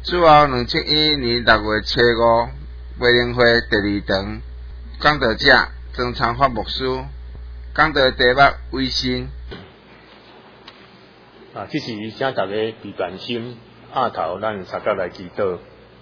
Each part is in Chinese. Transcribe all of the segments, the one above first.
此后2012年6月初5，培灵会第2堂，讲道者曾长发牧师，讲道题目为信。 这时请大家闭眼心，压头，咱三角来祈祷。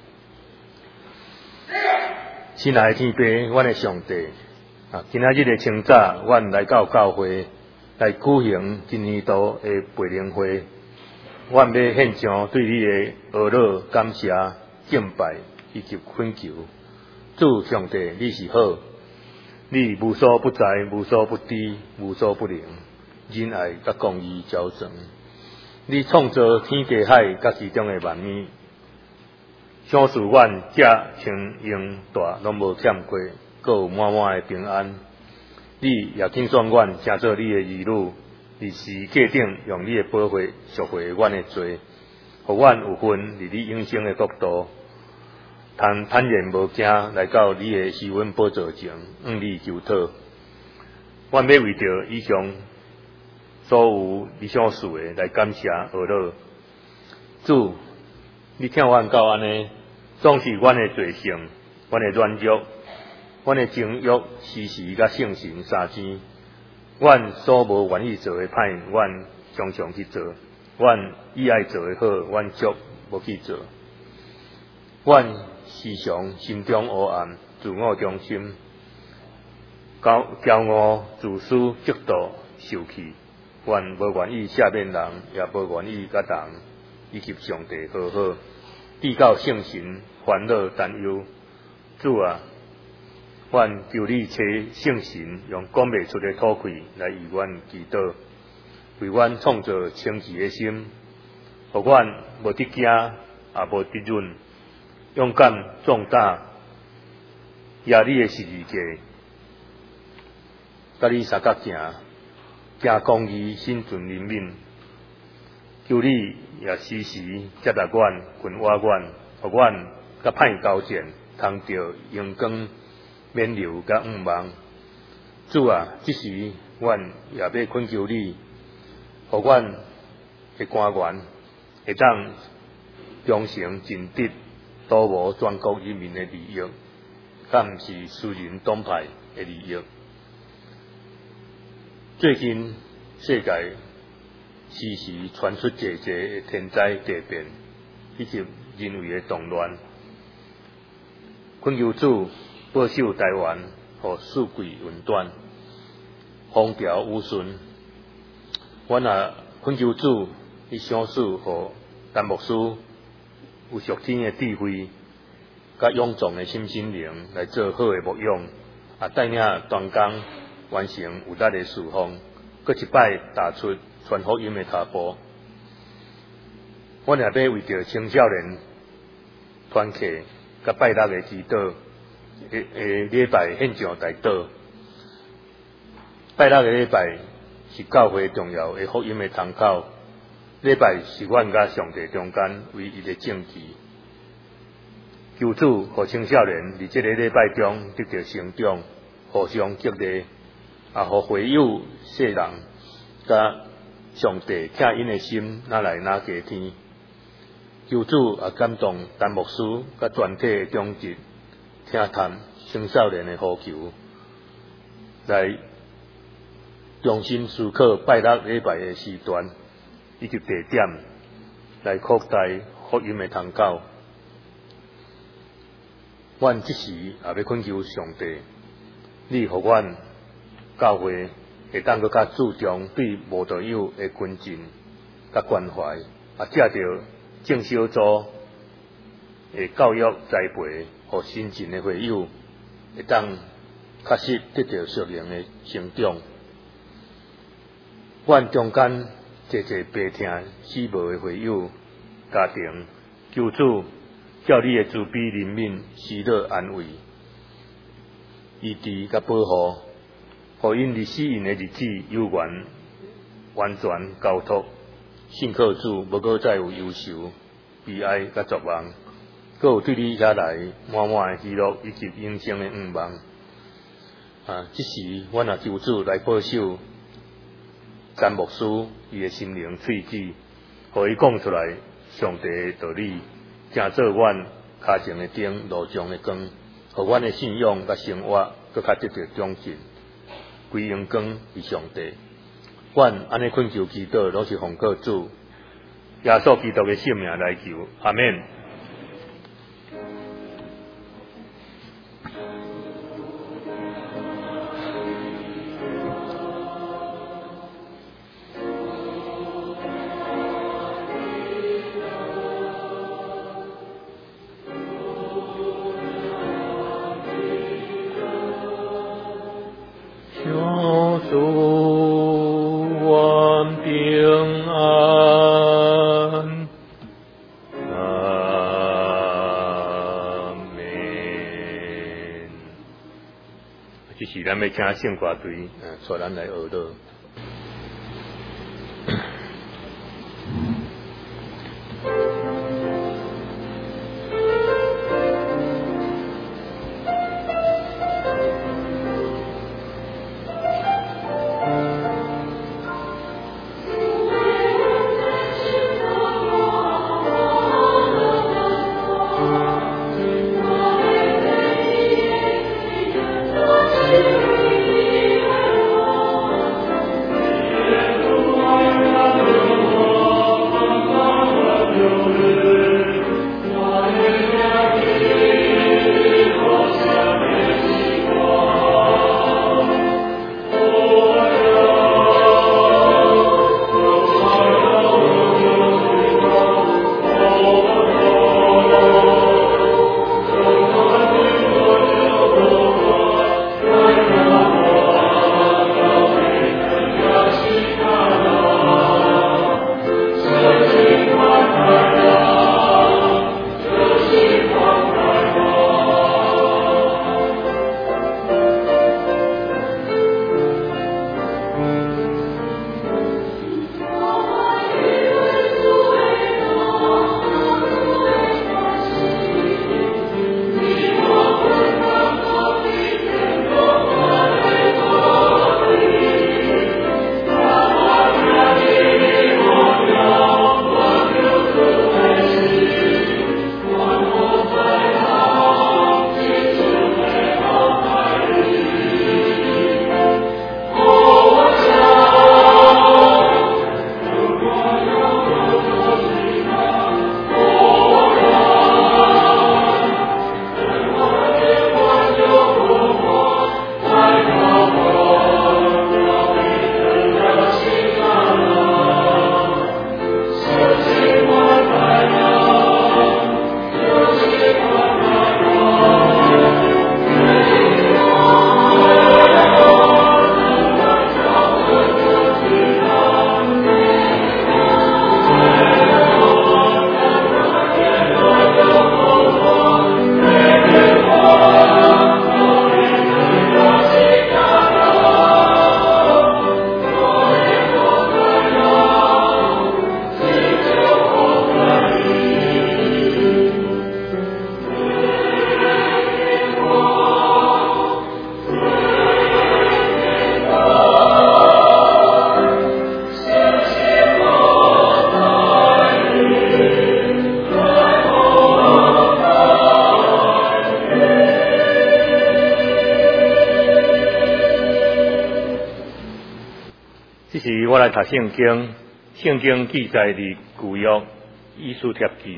亲爱的天父，阮的上帝，今仔日的清早，阮来到教会来举行今年度的培灵会，阮要献上对你的懊恼、感谢、敬拜以及恳求。主上帝，你是好，你无所不在，无所不知，无所不能，仁爱甲公义交存。你创造天地海甲其中的万物，想使阮遮清英大拢无欠过，阁有满满的平安。你也拣选阮成做你的儿女，伫时界顶用你的保护赎回阮的罪，互阮有份伫你永生的国度，通坦然无惊来到你的施恩宝座前，向你求讨。阮要为着以上所有你所事的来感谢懊恼。主，你听阮到安尼，总是阮的罪性，阮的软弱，阮的情欲，时时甲圣神相争。阮所无愿意做的歹，阮常常去做；阮意爱做的好，阮足无去做。阮时常心中黑暗，自我中心，骄傲、自私、嫉妒、受气。阮无愿意赦免人，也无愿意甲人以及上帝和好，递到圣神烦恼担忧。主啊，阮求你找圣神，用讲袂出的吐气来与阮祈祷，为阮创造清洁的心，互阮无得惊，也无得忍，勇敢壮大，压你的十字架，甲你三角行公义，心存怜悯。求你也时时接纳阮，群活阮，互阮甲歹交战，通着阳光、免流甲五望。主啊，这时阮也要恳求你，互阮的官员会当忠诚尽职，都无全国人民的利益，甲毋是私人党派的利益。最近世界时时传出济的天灾地变，以及人为的动乱，恳求主保守台湾，互四季稳断，风调雨顺。阮也恳求主，你赏赐互陈牧师有属天的智慧，甲勇壮的心灵来做好的牧养，也带领团工完成有力的事奉，搁一摆踏出传福音的脚步。阮也要为着青少年团契甲拜六的祈祷，礼拜献上大祷。拜六的礼拜是教会重要的福音的窗口，礼拜是阮甲上帝中间唯一的证据。求主互青少年伫这个礼拜中得到成长，互相激励，也互会友世人甲上帝疼因的心哪来哪加添。求主也感动陈牧师甲全体的中职，听谈青少年的呼求，来重新思考拜六礼拜的时段以及地点，来扩大福音的通道。阮即时也要恳求上帝，你互阮教会会当搁较注重对无道友的尊敬甲关怀，也借着正小组的教育栽培，互新进的会友会当确实得到属灵的成长。阮中间济病痛死无的会友家庭，求主叫你的慈悲怜悯施乐安慰、医治甲保护，互因伫死因的日子有缘完全交托，信靠主，无搁再有忧愁、悲哀甲绝望，搁有对你遐来满满的喜乐以及永生的盼望。即时阮也求主来保守陈牧师伊的心灵喙齿，互伊讲出来上帝的道理， 正做阮脚前的灯，路上的光，互阮的信仰甲生活搁较得到长进，归荣光于上帝。阮安尼恳求祈祷，拢是奉靠主耶稣基督的圣名来求，阿们。咱要请圣歌队带咱来学道。我来读圣经，圣经记载伫旧约以斯帖记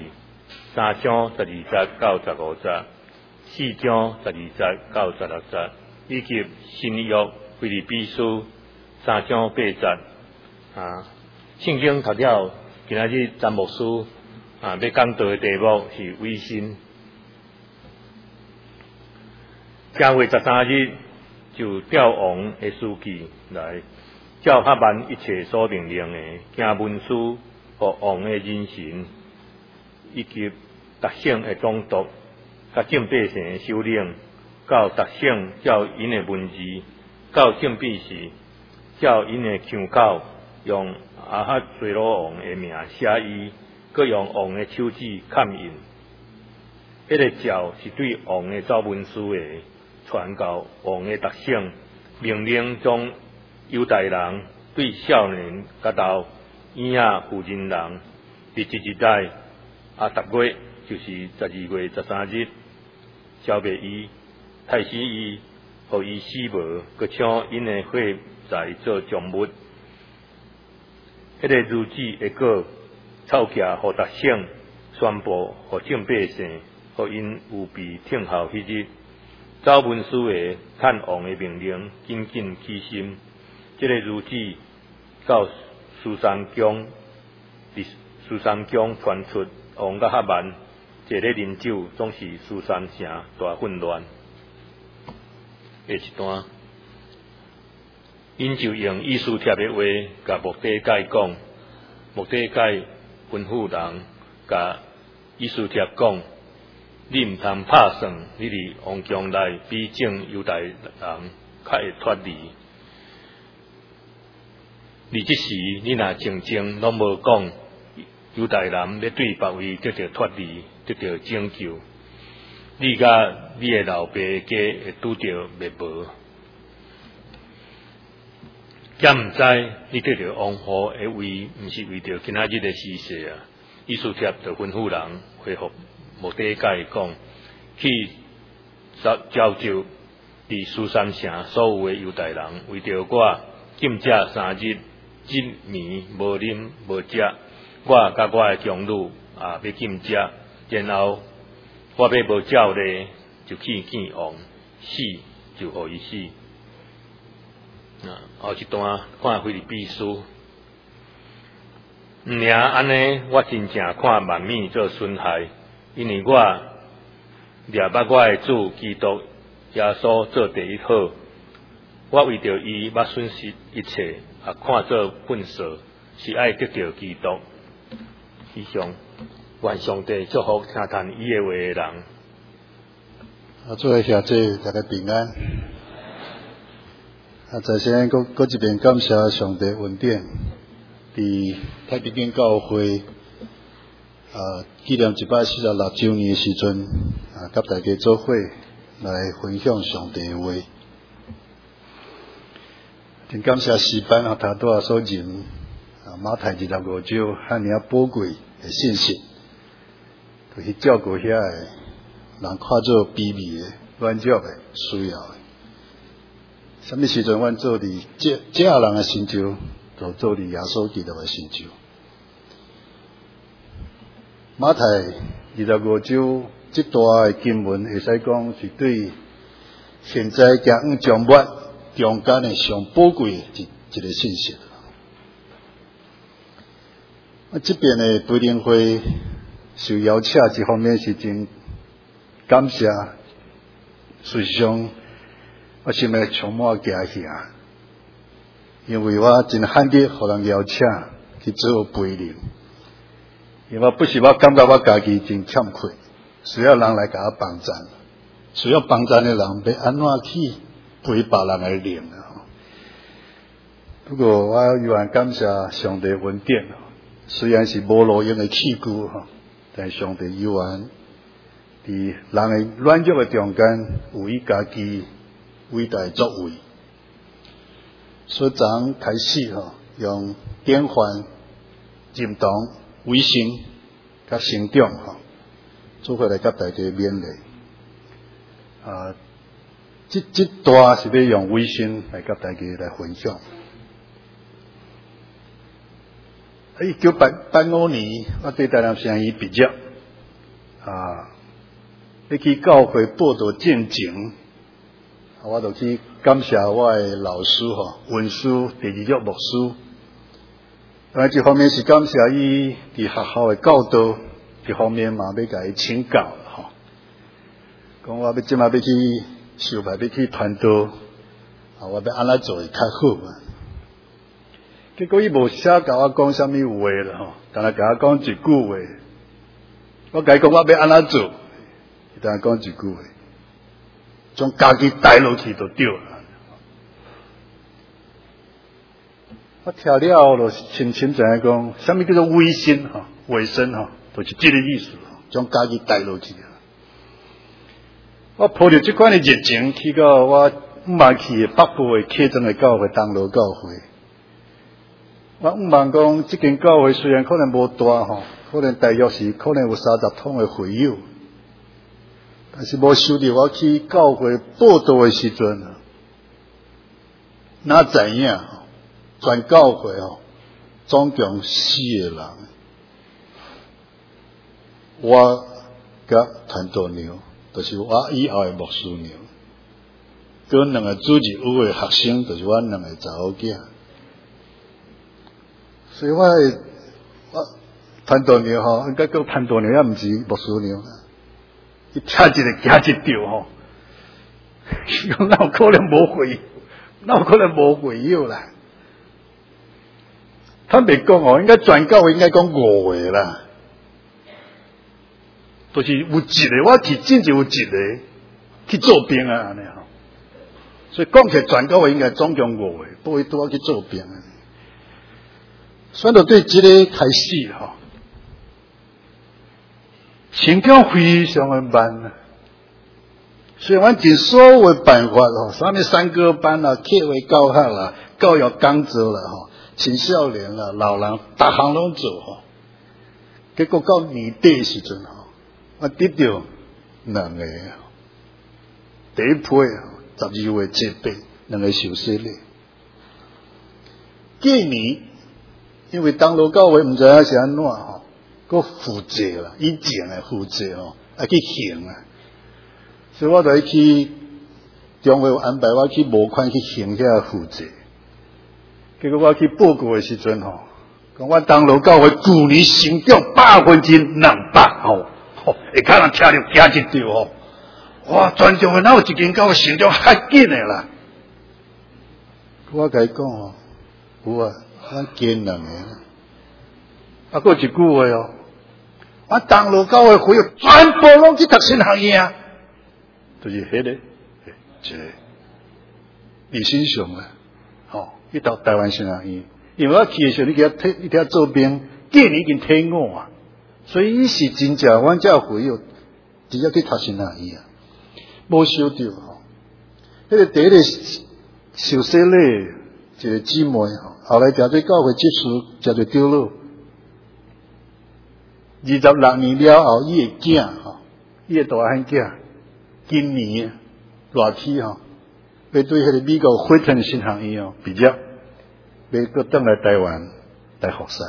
3章12节到15节，4章12节到16节，以及新约腓立比书3章8节。圣经读了，今仔日詹牧师要讲道的题目是委身。正月13日就调王的书记来。照合办一切所命令的，行文书和王的人神，以及特省的总督，甲众百姓的首领，到特省照因的文字，到正秘时照因的腔口，用阿哈随罗王的名写伊，佮用王的手指嵌印。迄个诏是对王的奏文书的，传到王的特省，命令将犹太人对少年甲到婴仔、妇人人，伫一代逐月就是12月13日，消灭伊，害死伊，互伊死无，佮抢因的货财做赃物。迄个日子会过，草徛互百姓宣布，互众百姓，互因有备听候迄日。找文书的探王的命令，紧紧起心。这个日子到苏三江，苏三江传出王甲哈万，坐咧饮酒，总是苏三城大混乱。下一段，因就用以斯帖的话，甲莫迪改讲。莫迪改吩咐人，甲以斯帖讲。你毋通拍算，你伫王宫内比正犹太人较会脱离。而即时，你若静静拢无讲，犹太人要对别位得到脱离，得到拯救，你甲你的老爸家会拄着灭亡。敢毋知你得到王后的位，毋是为着今仔日的死世啊！以斯帖就吩咐人回复。莫迪改讲，去召集伫苏三城所有的犹太人，为着我禁食3日，一暝无啉无食，我甲我的强女也要禁食，然后我要无照例就去见王，死就互伊死。后一段看菲律比书，毋领安尼，我真正看万米做损害。因为我掠捌我的主基督耶稣做第一好，我为着伊捌损失一切，也看作粪扫，是爱得到基督。以上，愿上帝祝福听谈伊的话的人。 做个兄弟，大家平安。在先搁一遍感谢上帝恩典，伫太平间教会。纪念146周年的时阵，甲大家做伙来分享上帝的话。真感谢诗班他拄所认马太25章遐尔宝贵的信息，就去照顾遐个人看做卑微的、软弱的、需要的。什么时阵，阮做伫这人的心上，就做伫耶稣基督的心上。马太25章这段的经文，会使讲是对现在行往将末中间的上宝贵的一个信息。这边的培灵会受邀请，一方面是真感谢，事实上我心内充满惊喜，因为我真罕得互人邀请去做培灵。因为不是我感觉我家己真欠亏，需要人来给我帮助，需要帮助的人要安怎去陪别人来灵啊？不过我有愿感谢上帝恩典，虽然是无路用的器具但上帝有愿伫人的软弱的中间，有伊家己伟大的作为。所以昨开始用典范、认同。卫生甲成长做伙来甲大家勉励。这段是要用卫生来甲大家来分享。1985年，我对台南城医毕业，要去教会报道见证，我就去感谢我的老师文书第二约牧师。一方面是感谢伊伫学校的教导，一方面嘛要甲伊请教讲我即马要去受派，要去传道，我要安怎做会较好嘛？结果伊无写甲我讲啥物话啦但系甲我讲一句话，我甲伊讲我要安怎做，伊但系讲一句话，将家己带落去就对了。我听了就深深知影讲，什么叫做卫生卫生就是这个意思将家己带落去。我抱着这款的热情去到我五万去的北部的客庄的教会东路教会。我五万讲，这间教会虽然可能无大可能大约是可能有30桶的会友，但是无收到我去教会报道的时阵，哪知影全教会总共4个人，我甲传道娘，就是我以后的牧师娘，跟2个主日学的学生，就是我2个查某囝，所以我传道娘应该叫传道娘，也毋是牧师娘。伊听一个惊一跳讲哪有可能无会，哪有可能无会友啦？坦白讲应该全教会应该讲5个啦，就是有一个我去真正有一个去做兵啊，安尼所以讲起来全教会应该总共5个，不会多去做兵啊。所以就对这个开始成长非常的慢啊，所以我尽所有的办法啥物3个班啦、课外教学啦、教育讲座啦、青少年啦、老人，逐项拢做结果到年底的时阵我得到2个第一批12月7、8 2个受洗礼。隔年，因为当路教会毋知影是安怎个负责啦，以前的负责去行啊，所以我就去中会有安排我去募款去行遐负责。结果我去报告的时阵讲我当路教会去年成长200%会看人听着惊一跳哇！全中的哪有一间教会成长遐紧的啦？我甲伊讲有啊，咱加2个。还有一句话我当路教会会全部拢去读神学院，就是迄个一个理性上去读台湾神学院。因为我去的时候，你给他做兵，隔年已经退伍啊，所以伊是真正阮遮会友直接去读神学院无收到迄个第一个受洗礼一个姊妹后来调对教会接触，调对丢落。26年了后，伊的囝伊的大汉囝，今年热天要对迄个美国惠顿神学院毕业，要搁转来台湾来服侍。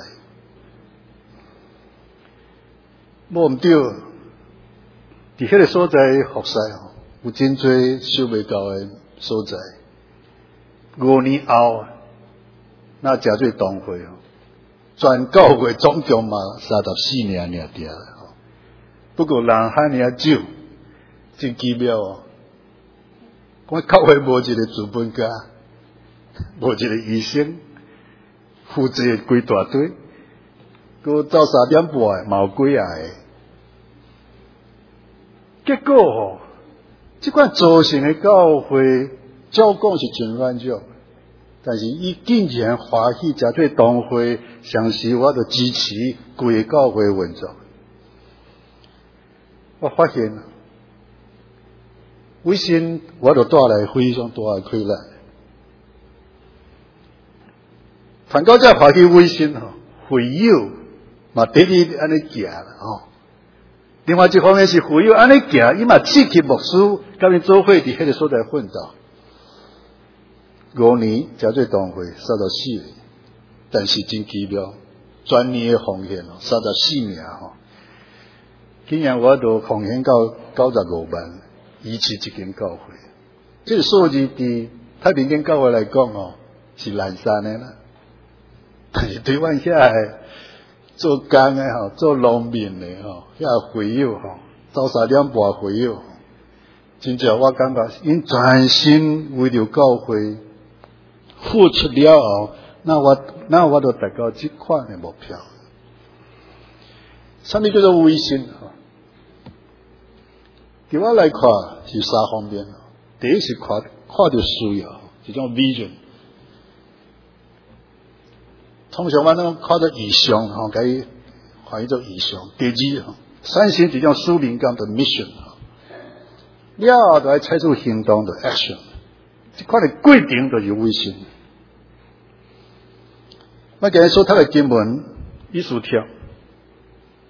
无毋对，伫迄个所在服侍有真侪收袂到的所在。5年后，那诚侪同会全教会总共嘛34名尔定啦不过人罕尔少，真奇妙我教会无一个资本家，无一个医生，负责规大堆，佮早3点半嘛有几个。结果这款组成的教会，照讲是真软弱。但是伊竟然欢喜加对同会，相信我就支持规个教会运作。我发现微信我就带来非常大的困难。传到这欢喜微信会友嘛得你安尼行啦另外一方面是会友安尼行，伊嘛刺激牧师甲恁做伙伫迄个所在奋斗。5年加做同会34个，但是真奇妙，全年的奉献34名竟然我都奉献到95万，以持一间教会。这个数字伫太平间教会来讲是烂山的啦，但是对阮遐个做工的做农民的遐会友早3点半会友，真正我感觉因全心为了教会付出了后，那我就达到这款的目标。什么叫做微信对我来看是3方面。第一是看到需要，这种 vision。通常我们看到意向可以翻译做意向。第二产生这种使命感的 mission。了后就要采取行动的 action。这款的过程就是微信。我今日所读的经文，意思条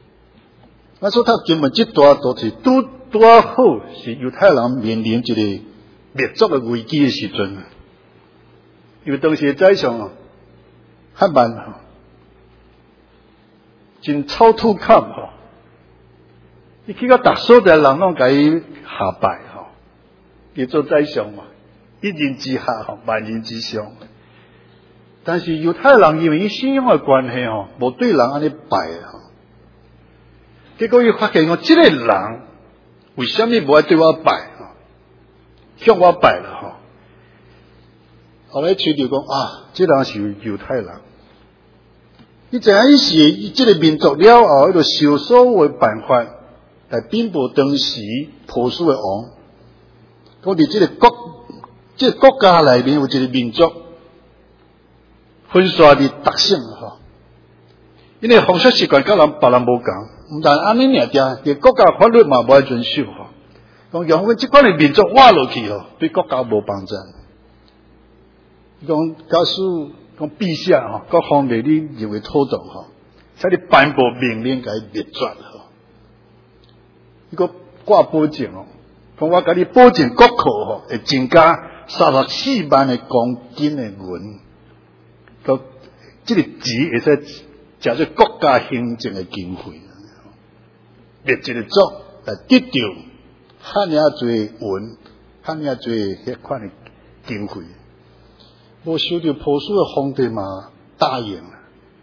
那说他根本这段都是拄好是犹太人面临一个灭族的危机的时阵，因为当时宰相汉曼真草土坎伊去到逐所在人拢甲伊下拜伊做宰相嘛，一人之下万人之上。但是犹太人因为伊信仰的关系无对人安尼拜结果伊发现这个人为什么无爱对我拜向我拜了后来吹就讲这人是犹太人。你知影伊是这个民族了后，伊就想所有的办法来禀报当时波斯的王，讲伫这个国家内面有一个民族分散伫特性因为风俗习惯甲别人无共，毋但安尼尔伫国家法律嘛无爱遵守讲让阮即款的民族活落去对国家无帮助。讲假使讲陛下各方面你认为妥当使你颁布命令甲伊灭绝伊个挂保证讲我甲你保证国库会增加34万的公斤的银，到这个钱会使食做国家行政的经费，灭一个族来得到遐尔多银，遐尔多迄款的经费。无想到波斯的皇帝嘛答应了，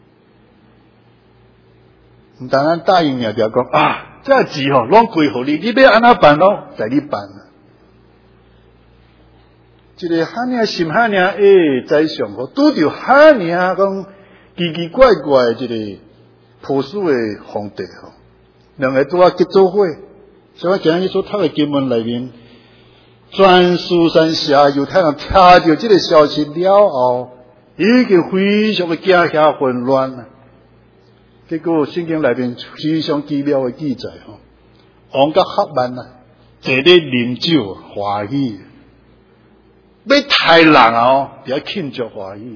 毋但咱答应了，就讲这钱拢归互你，你要安怎办咯？在你办一个遐尔心遐尔宰相拄着遐尔讲奇奇怪怪的一个波斯的皇帝两个拄结做伙，所以我今日所读的经文内面。全苏三峡犹太人听到这个消息了后，已经非常的惊吓混乱结果圣经内面非常奇妙的记载王甲哈曼坐咧啉酒欢喜，要杀人也庆祝欢喜。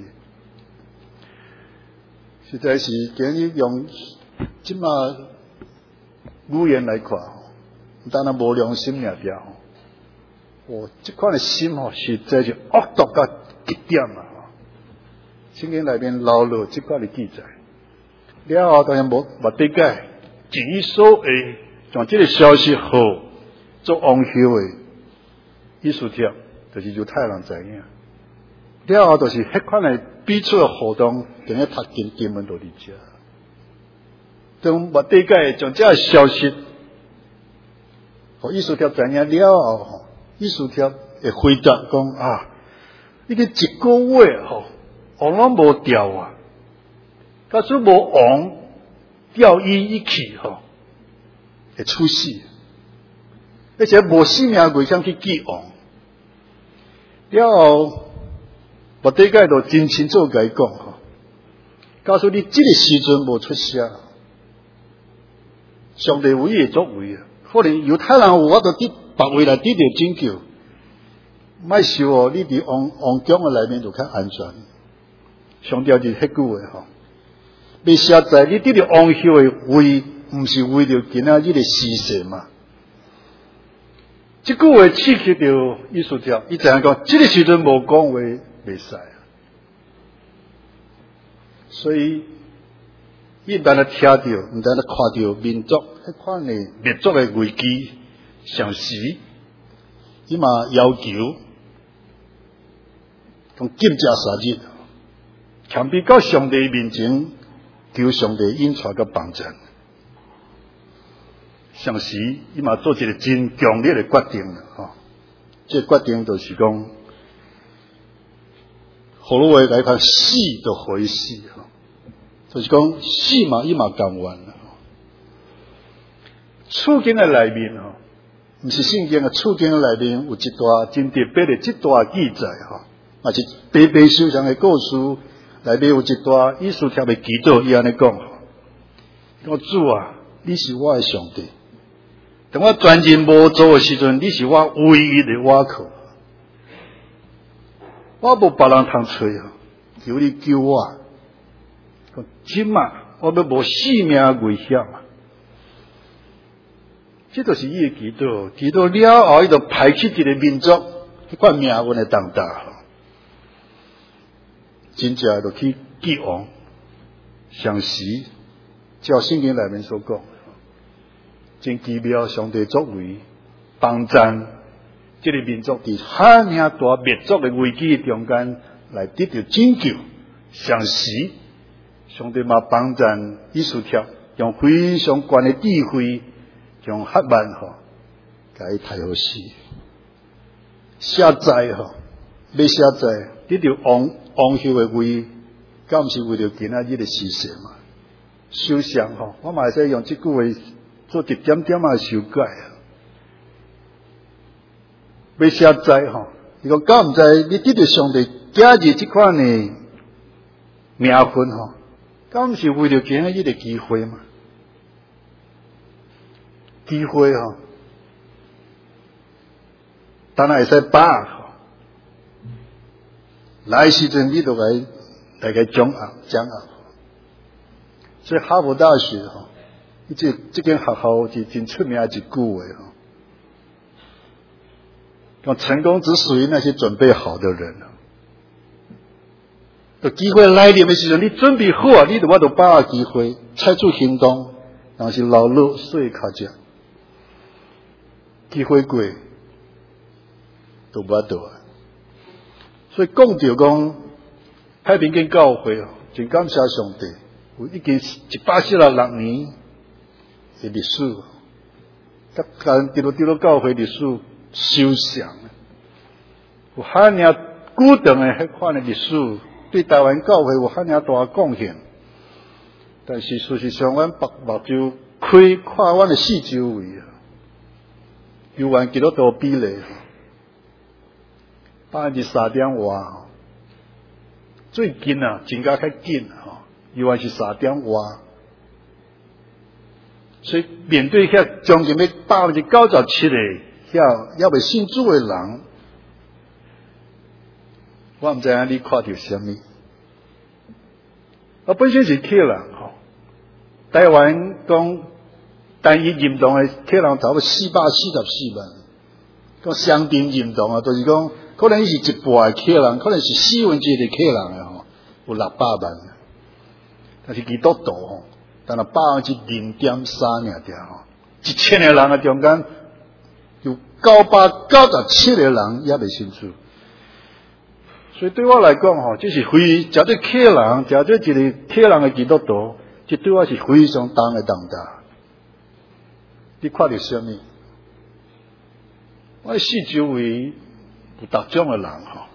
实在是今日用即马语言来看不但无良心尔这款的心实在是恶毒到极点圣经内面留落这款的记载了后，当然无得解，尽伊所会将这个消息做王后的意思条，就是犹太人知影了后，就是迄款的彼此的互动，等于读经文就理解。当无得解将这个消息意思条知影了后意思条会回答讲你个一个月王拢无调假使无王调伊一去会出事，而且无性命危险去记王了后，无得解就真清楚甲伊讲假使你这个时阵无出声，上帝有伊会作为可能犹太人有法度伫别位来得到拯救，莫想你伫王宫的内面就较安全。上帝就是迄句话要写在你得到王后的位，毋是为了今仔日的施舍嘛？这句话刺激到意思条，伊知影讲，这个时阵无讲话袂使所以伊当然听到，毋但看到民族迄款的灭族的危机上时，伊嘛要求讲禁食3日，强逼到上帝面前，求上帝引带甲帮助。上时伊嘛做一个真强烈的决定这个决定就是讲，好多话来看，死就可以死就是讲死嘛，伊嘛甘愿处境的内面毋是圣经的处境的内面有一段真特别的这段记载也是白白受伤的故事内面有一段意思条的祈祷，伊安尼讲讲主你是我的上帝，当我全然无做的时阵，你是我唯一的倚靠，我无别人通找求你救我。今我要无性命危险这就是伊的祈祷，祈祷了后，伊就排斥一个民族，迄款命运的重大，真正就去击王上时，照圣经内面所讲，真奇妙，上帝作为帮赞这个民族伫遐尔大灭族的危机中间来得到拯救。上时，上帝嘛帮赞以斯帖，用非常高的智慧。用黑板甲伊太好死，写载要写载，得到王后的位，敢毋是为了今仔日的事实嘛？首相我嘛会使用这句话做一点点的修改要写载伊讲敢毋知你得到上帝假日这款的名分敢毋是为了今仔日的机会嘛？机会当然会使把握来时阵你就来大家掌握。所以哈佛大学这间学校是真出名一句话讲成功只属于那些准备好的人有机会来临的时候，你准备好你就我就把握机会，采取行动，但是老路碎卡价。机会过都无得啊！所以讲到讲太平间教会真感谢上帝，有已经146年的历史，甲基督教会历史相像，有遐尔久长的迄款的历史，对台湾教会有遐尔大贡献。但是事实上，阮目睭看阮的四周围犹原基督徒比例3.外，最近增加较紧犹原是3.外，所以面对遐将近要97%的遐要未信主的人，我毋知影你看到什么？我本身是客人台湾讲。单一认同的客人差不多444万，讲相定认同就是讲可能是一半的客人，可能是1/4的客人有600万，但是基督徒但是0.3%尔，1000个人中间有997个人也未信主，所以对我来讲这是绝对客人，绝对一个客人的基督徒，这对我是非常重的重大。你看到什么？我四周围有各种的人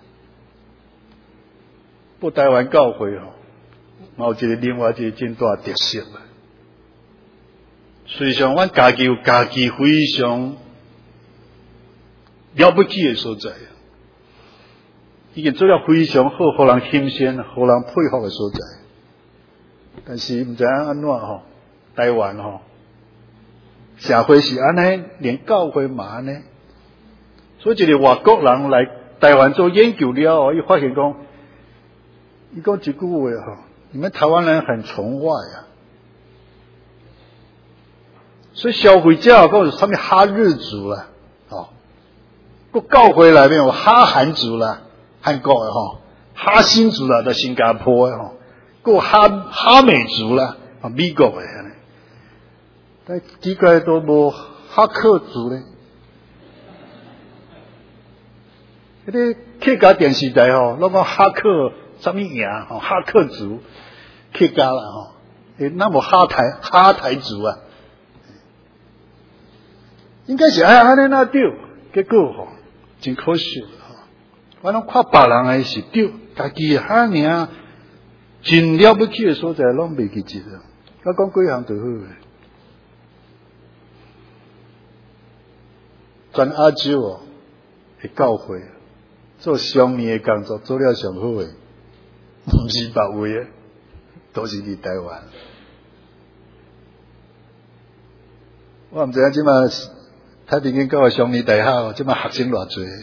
不台湾教会有另外一个真大特色实际上，阮家己有家己非常了不起的所在，已经做了非常好，互人欣赏、互人佩服的所在。但是毋知影安怎台湾社会是安尼，连教会嘛安尼，所以一个外国人来台湾做研究了伊发现讲，伊讲一句话你们台湾人很崇外所以消费者讲是什么哈日族啦，个教会内面有哈韩族啦，韩国的哈新族啦，在新加坡的个哈美族啦，美国的但奇怪都无哈克族咧。迄个客家电视台拢讲哈克什么营哈克族客家啦那么哈台族应该是安尼那对，结果真可惜我拢看别人的是对，家己遐尔真了不起的所在拢袂记一个。我讲几项就好诶。全亚洲的教会做上面的工作做了上好诶，毋是别位诶，都是伫台湾。我毋知影即马太平间教会上面大学即马学生偌济。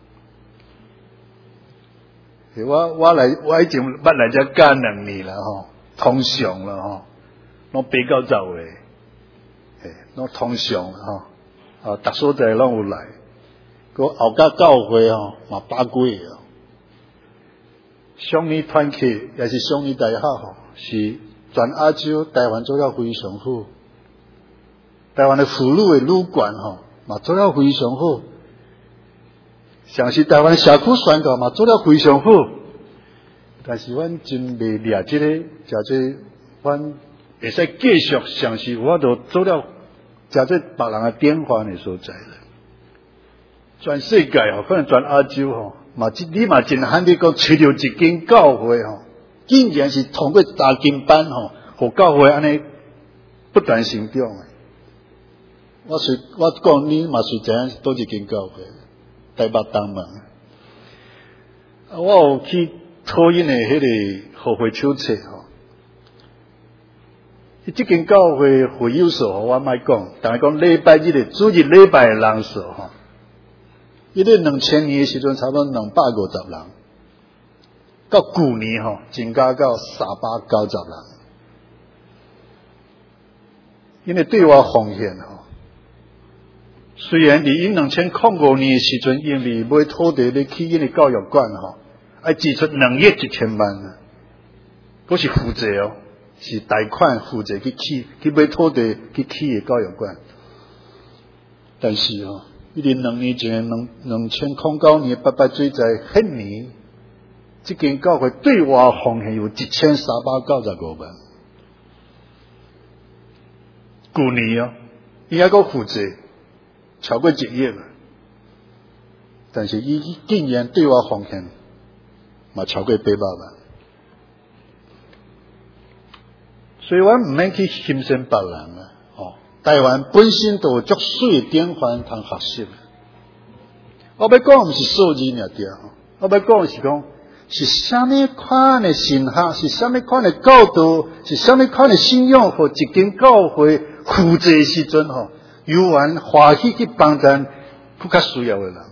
我已经捌来遮教2年啦通常啦拢8到10个，拢通常啦逐所在拢有来，个后甲教会嘛8几个双语团契也是双语大学是全亚洲台湾做了非常好，台湾的妇女的女管嘛做了非常好，像是台湾的社区宣教嘛做了非常好，但是阮真袂掠这个，真济阮会使继续像是我都做了真济别人的典范的所在了。全世界可能全亚洲嘛，你嘛真罕得讲找到一间教会竟然是通过查经班互教会安尼不断成长的。我讲你嘛是知影倒一间教会，台北东门。我有去讨因的迄个互会手册这间教会会友数我莫讲，但系讲礼拜日的主日礼拜的人数伊咧2000年的时阵差不多250人，到旧年增加到390人。因为对我奉献虽然伫因2005年的时阵，因为买土地咧起因的教育馆要支出2亿1千万，嗰是负债是贷款负债去买土地去起的教育馆。但是一年2年前2009年8水灾迄年，这间教会对我奉献有1395万。旧年伊还阁负债超过1亿了，但是伊竟然对我奉献嘛超过800万。所以我唔免去欣赏别人啊！台湾本身都有足水的典范通学习。我要讲唔是数字尔对，我要讲是讲是什么款的神学，是什么款的教导，是什么款的信仰，和一间教会负债的时阵有缘欢喜去帮助更较需要的人。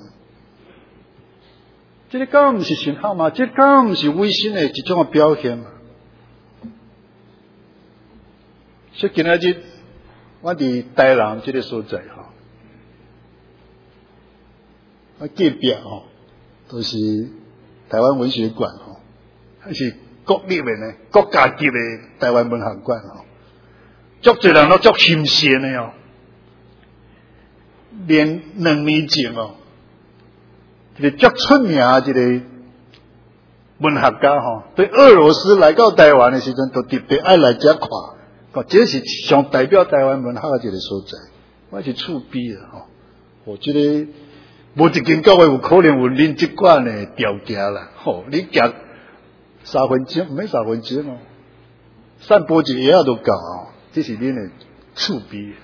这个敢唔是神学吗？这敢唔是卫生的一种的表现吗？所以今仔日我伫台南这个所在我隔壁都是台湾文学馆还是国立的呢，国家级的台湾文学馆足侪人都足欣赏的连2年前一个足出名的一个文学家对俄罗斯来到台湾的时阵，都特别爱来这看。这是上代表台湾文学的一个所在，我是触逼的我觉得无一间教会有可能有恁这款的条件啦。你行3分钟，唔免3分钟散步一下都够这是恁的触逼。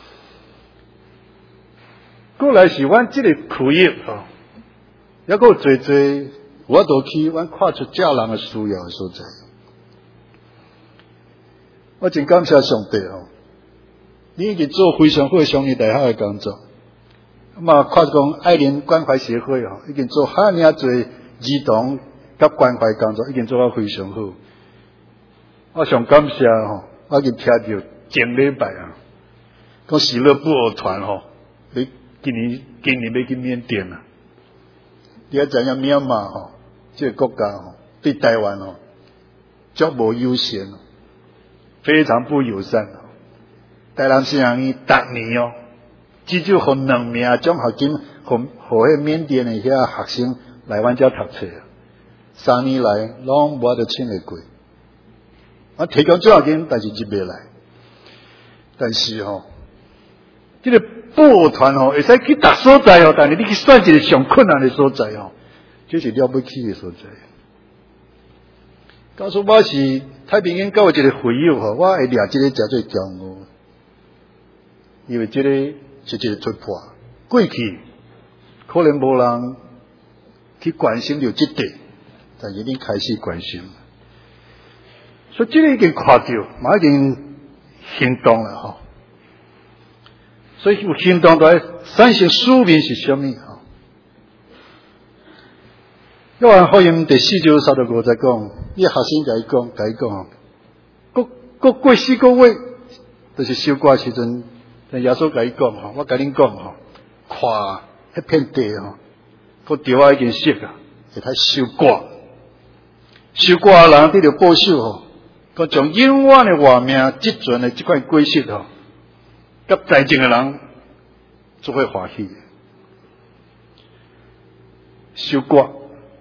过来是阮这个区域还佫有侪我都去阮看出这人的需要的所在。我真感谢上帝你已经做非常好的双语大学的工作。看讲爱莲关怀协会已经做遐尔多儿童甲关怀工作，已经做到非常好。我上感谢我已经听到前礼拜讲喜乐布偶团你今年要去缅甸啊。你也知影缅甸这个国家对台湾足无友善非常不友善。台南新人伊逐年至少互2名奖学金，互迄缅甸的遐学生来阮遮读册，3年来拢无法度请会过。我提供奖学金，但是入袂来。但是这个布偶团会使去逐所在但是你去选一个上困难的所在这是了不起的所在。告诉我是太平间教一个会友我会掠这个真最骄傲，因为这个是一个突破。过去可能无人去关心到这点，但是你开始关心，所以这个已经看到，嘛已经行动了所以有行动在产生使命是什么约翰福音第4章35节讲，你学生甲伊讲，各过4个月，就是收割时阵， 但耶稣甲伊讲吼，我甲恁讲吼，看迄片地吼，个稻啊已经熟啊，会太收割。收割的人得着保守吼，讲将永远的活命积存的即款果实吼，甲在前的人做伙欢喜。收割。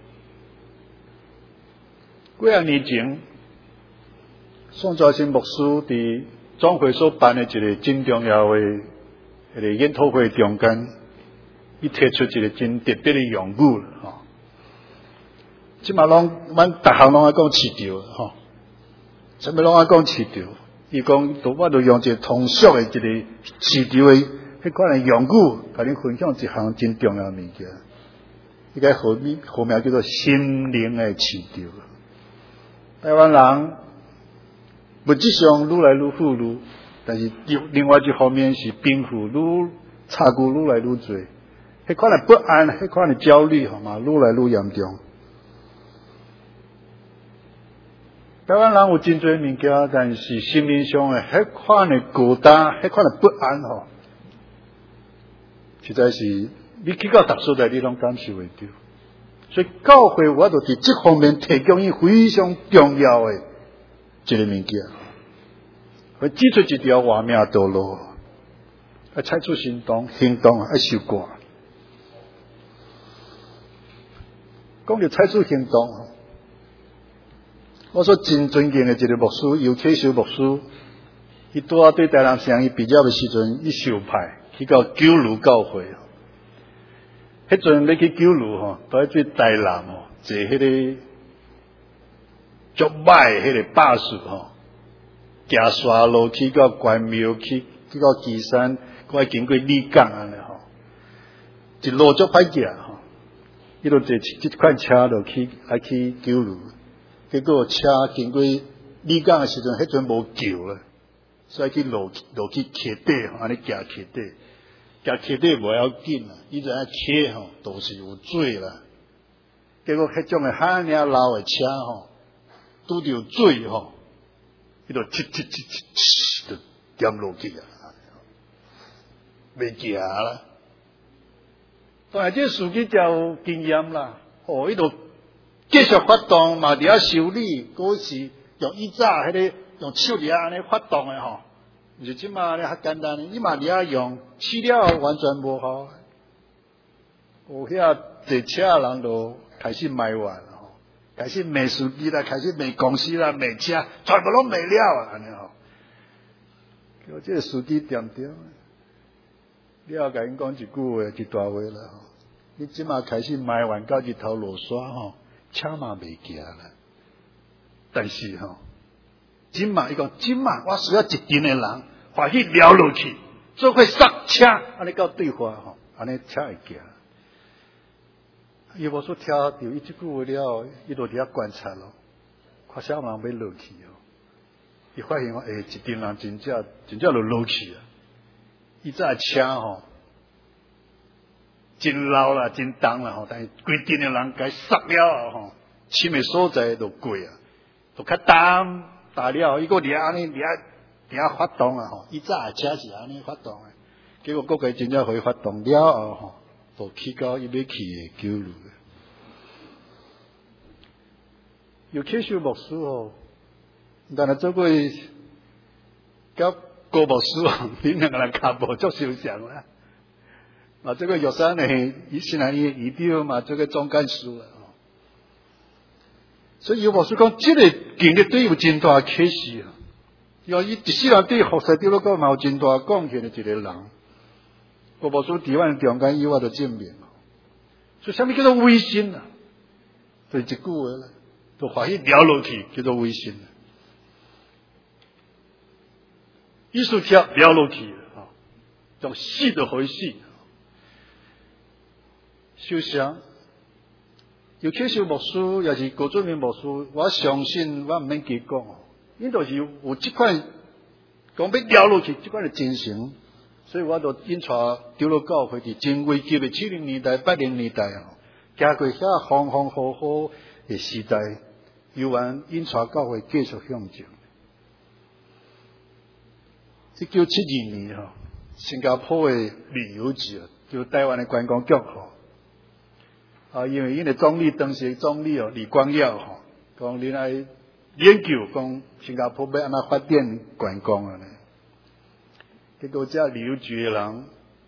几啊年前，宋兆新牧师伫总会所办的一个真重要的一个研讨会中间，伊提出一个真特别的用语吼。即嘛拢，阮逐项拢爱讲市场吼，啥物拢爱讲市场。伊讲，我著用一个通俗的一个市场的迄款的用语，甲恁分享一项真重要的物件。伊个号名叫做心灵的市场。台湾人物质上愈来愈富裕，但是另外一方面是贫富差距愈来愈多，迄款的不安、迄款的焦虑，吼嘛，愈来愈严重。台湾人有真侪物件，但是心灵上的迄款的孤单、迄款的不安，吼，实在是你去到逐所在，你拢感受会到。所以教会我就伫这方面提供伊非常重要的一个物件，会指出一条活命道路，要采取行动要收割。讲到采取行动，我所真尊敬的一个牧师尤启修牧师，伊拄啊对台南城伊毕业的时阵，伊受派去到九如教会。迄阵要去九如吼，都要去台南吼，坐迄个足歹迄个巴士吼，行山路去到关庙，去到旗山，搁要经过李港安尼吼，一路足歹行吼，伊就坐即款车就去九如，结果车经过李港的时阵，迄阵无桥了，所以去落去溪底吼，安尼行溪底。行溪底无要紧啦，伊知影溪吼都是有水啦。结果迄种的遐尔老的车吼，拄着水吼，伊就就点落去啊，袂行啦。当然，这司机才有经验啦，伊就继续发动嘛，伫遐修理，嗰是用以前迄个用手掠安尼发动的吼。毋是即马咧较简单，你嘛掠用试了完全无效。有遐坐车的人就开始埋怨吼，开始骂司机啦，开始骂公司啦，骂车，全部拢骂了啊！安尼吼，叫这个司机点点，你要甲因讲一句话，一大话啦吼。你即马开始埋怨到日头落雪吼，车嘛袂行啦。但是吼。今嘛，伊讲今嘛，我需要一群的人，欢喜撩落去，做伙刹车，安尼到对话吼，安尼车会行。伊无说听到伊即句话了，伊就伫遐观察咯，看啥人要落去哦。伊发现讲，一群人真正就落去啊。伊这车吼，真老啦，真重啦吼，但是规定的人该刹了吼，深的所在就过啊，就较重。大了，伊个掠安尼掠发动啊吼，伊早车是安尼发动的，结果国家真正会发动了后吼，就去到伊要去的九如的。有启修牧师吼，但系做过甲高牧师哦，恁两个人脚无足相像啦。嘛，这个玉山呢，伊现在伊长嘛，这个总干事啦。所以有牧师讲，这个经历对伊有真大启示啊！因为伊一世人对服侍对了个嘛有真大贡献的一个人。有牧师伫阮中间以外的证明，所以啥物叫做威信啊？就一句话啦，就欢喜聊落去叫做威信啊。意思听聊落去啊，将死就回死。受伤。尤其是牧师，也是高准明牧师，我相信我毋免记讲哦，因就是有即款讲要撩落去，即款的精神，所以我就引带丢落教会伫真危急的70年代、80年代哦，行过遐风风雨雨的时代，犹原引带教会继续向前。1972年新加坡的旅游局，就台湾的观光局因为因为总理当时总理李光耀讲你来研究讲新加坡要安怎发展观光呢？结果这旅游局的人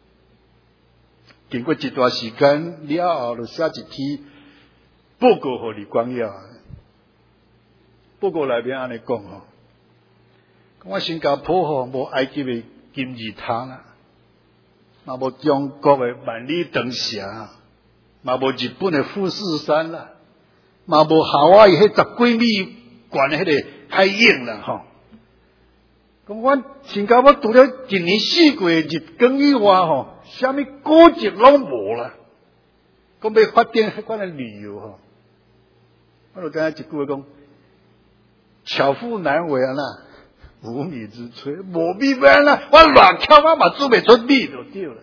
经过一段时间了后，就写一篇报告给李光耀。报告内面安尼讲讲新加坡无埃及的金字塔啦，嘛无中国的万里长城，嘛无日本的富士山啦，嘛无夏威夷迄10几米高的迄个海影啦讲阮新加坡除了一年四季日光以外啥物古迹拢无啦。讲要发展迄款的旅游我就讲一句话讲，巧妇难为无米之炊，无米要安怎？我乱跳我嘛煮袂出米就对了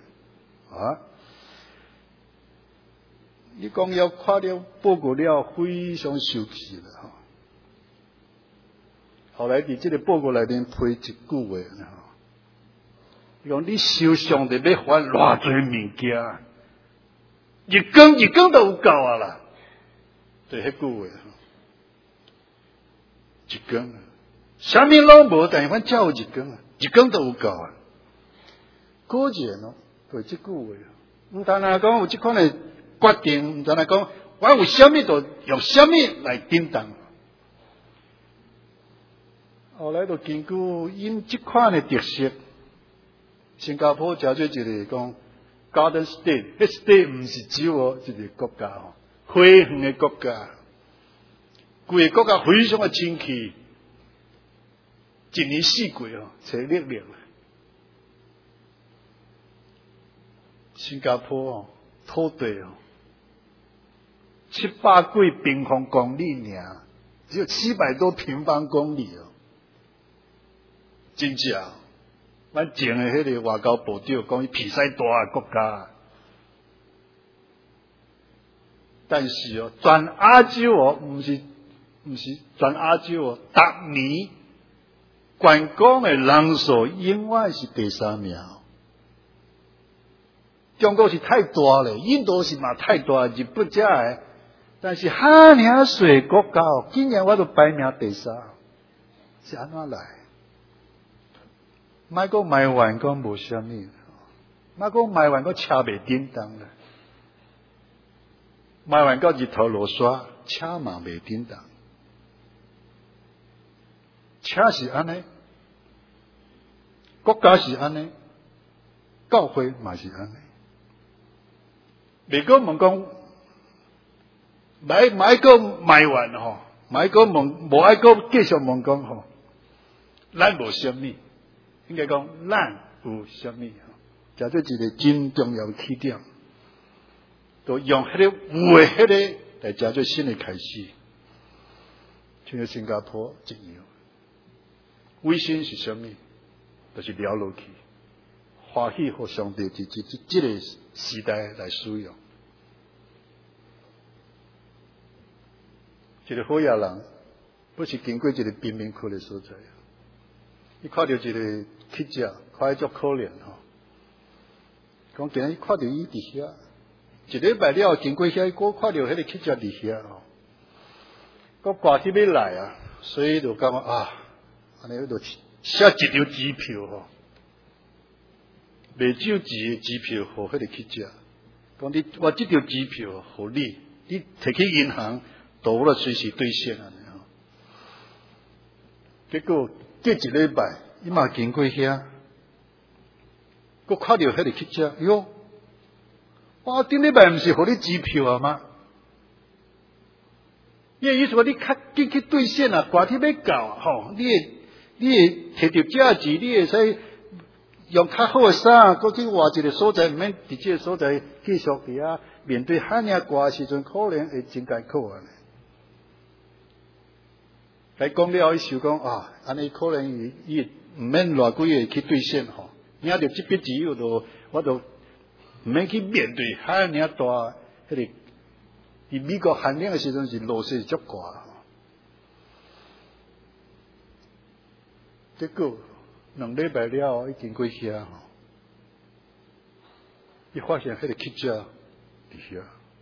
你讲要看了报告了，非常生气了后来伫这个报告内面批一句话伊讲你手上得要还偌济物件，日光都有够啦，就迄句话日光啥物拢无，但是阮才有日光日光都有够果然就这句话毋单单讲有这款的决定，毋单单讲我有啥物就用啥物来顶当。后来就根据因这款的特色，新加坡真做一个讲 Garden State， 迄 state 毋是只有一个国家花园的国家，规个国家非常的清气，一年四季找绿绿。新加坡土地700几平方公里尔，只有700多平方公里真正，咱前的迄个外交部长讲伊比赛大的国家，但是全亚洲毋是全亚洲逐年观光的人数永远是第3名。中国是太大了，印度是嘛太大，日本遮的，但是哈尔水国家竟然我都排名第3，是安怎来？莫讲卖完讲无啥物，莫讲卖完讲车袂叮当啦，卖完到日头落雪，车嘛袂叮当。车是安尼，国家是安尼，教会嘛是安尼。袂讲问讲，买个卖完买个问，无爱个继续问讲咱无啥物。应该讲，咱有啥物？这做一个真重要的起点，就用迄个有的迄个来加做新的开始。像新加坡一样，卫生是啥物？就是了落去，欢喜互上帝这个时代来使用。一个好野人，不是经过一个贫民窟的所在。伊看到一个乞食，看伊足可怜讲今日看到伊伫遐，一礼拜了经过遐，我看到迄个乞食伫遐我挂起要来所以就感觉安尼就写一张支票卖酒钱的支票互迄个乞食，讲我这张支票互你摕去银行，到我随时兑现结果过一礼拜，伊嘛经过遐，我看到迄个乞食，哟，我顶礼拜毋是互你支票吗？你的意思说你较紧去兑现寒天要到你会摕到这钱，你会使用较好的衫，搁去换一个所在，毋免伫这个所在继续伫遐面对遐尔寒时阵，可能会真艰苦来讲了，伊想讲安尼可能伊毋免偌几个去兑现领到这笔钱我就毋免去面对遐尔大迄个伫美国寒冷的时阵是落雪足大结果2礼拜了，伊经过遐伊发现迄个乞食伫遐，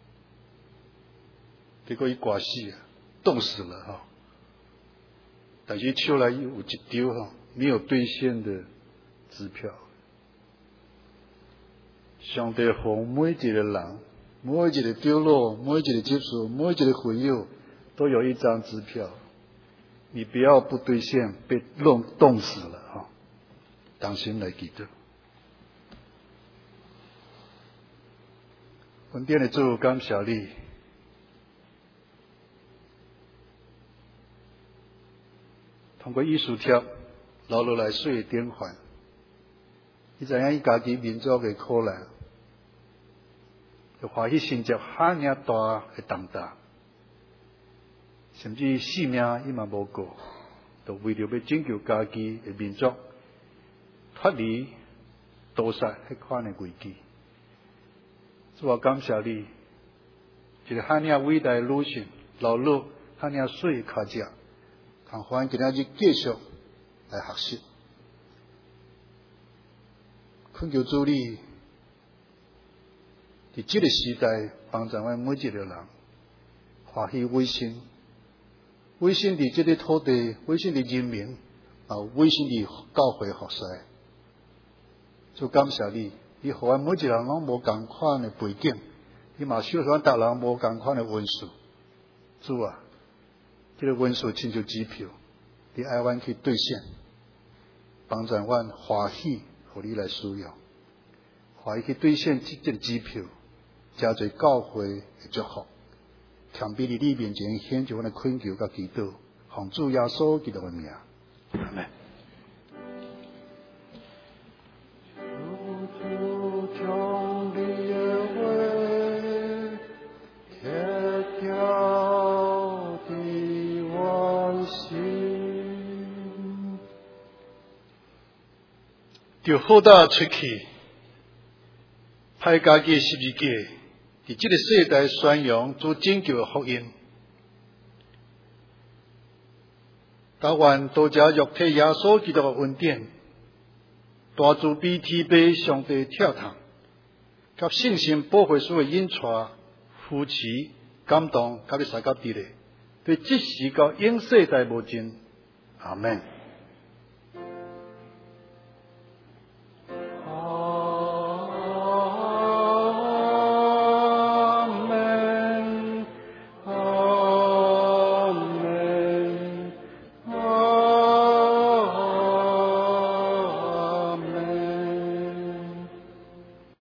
结果伊挂死啊，冻死了哈。但是手内有一张哈没有兑现的支票。上帝给每一个人、每一个丢落、每一个接触、每一个回友，都有一张支票。你不要不兑现，被冻死了哈。当心来记得。恩典的主，感谢你。通过艺术帖留落来水的典范，伊知影伊家己民族的苦难，就欢喜承接遐尔大的重担，甚至性命伊嘛无过，就为了要拯救家己的民族，脱离屠杀迄款的危机。主啊，感谢你，一个遐尔伟大的女性，流落遐尔水的脚趾。同款今仔日继续来学习，恳求主你，伫这个时代帮助阮每一个人欢喜委身，委身伫这个土地，委身伫人民，委身伫教会服侍。主感谢你，你互阮每一个人拢无共款的背景，你嘛小阮逐人无共款的文书。主啊！这个文书亲像支票，你爱阮去兑现，帮助阮欢喜，互你来使用，欢喜去兑现这个支票，加侪教会的祝福，强逼你面前显出阮的恳求甲祈祷，奉主耶稣基督的名，阿门。就好大出去，派家己十字架，伫这个世代宣扬主拯救的福音。但愿多谢肉体耶稣基督的恩典，大慈悲天父上帝跳堂，甲圣神保惠师的引带，扶持感动，甲你三甲伫咧，对即时到永世代无尽。阿门。